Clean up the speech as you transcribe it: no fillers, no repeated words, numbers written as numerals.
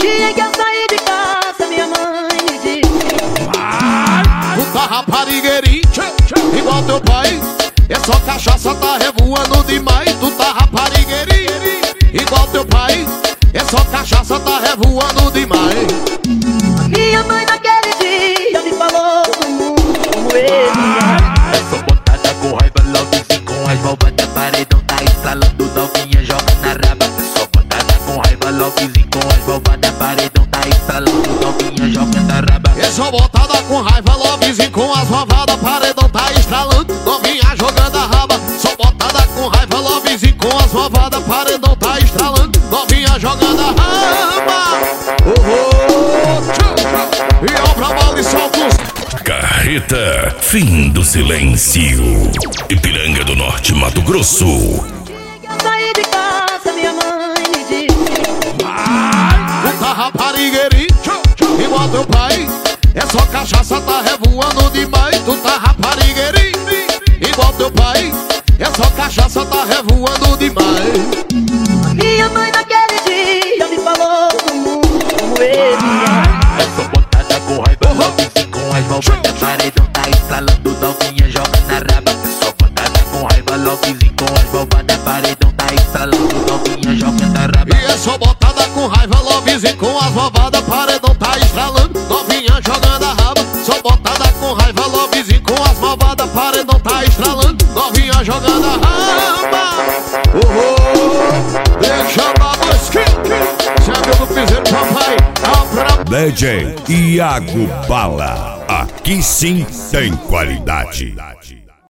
dia que eu saí de casa, minha mãe me disse: tu tá raparigueirinho, igual teu pai. É só cachaça, tá revoando demais. Tu tá raparigueirinho, igual teu pai. É só cachaça, tá revoando demais. Minha mãe naquele dia me falou do mundo como ele é. Sou botada com raiva, logo sim com as válvulas da paredão tá estralando, novinha joga na raba. Sou botada com raiva, logo sim com as válvulas da paredão tá estralando, novinha joga na raba. Eu sou botada com raiva, lovezinho com as valvadas, paredão tá estralando, novinha jogando a raba. Sou botada com raiva, lovezinho com as valvadas, paredão tá estralando, novinha jogando a raba. E obra mal e soltos. Carreta, fim do silêncio. Ipiranga do Norte, Mato Grosso. Eu saí de casa, minha mãe me disse: tu tá raparigueirinho, igual teu pai. É só cachaça, tá revoando demais. Tu tá raparigueirinho, igual teu pai. É só cachaça, tá revoando demais. minha mãe naquele dia me falou do mundo como ele é. Sou botada com raiva, logo sim com as válvulas da paredão tá estralando, novinha joga na raba. Sou botada com raiva, logo sim com as válvulas da paredão tá estralando, novinha joga na raba. E é só botada com raiva, lovezinho com as valvadas, paredão tá estralando, novinha jogando a raba. Sou botada com raiva, lovezinho com as valvadas, paredão tá estralando, novinha jogando a raba. Deixa a babusca, se abriu no piseiro, papai. DJ Iago Bala. Aqui sim tem qualidade.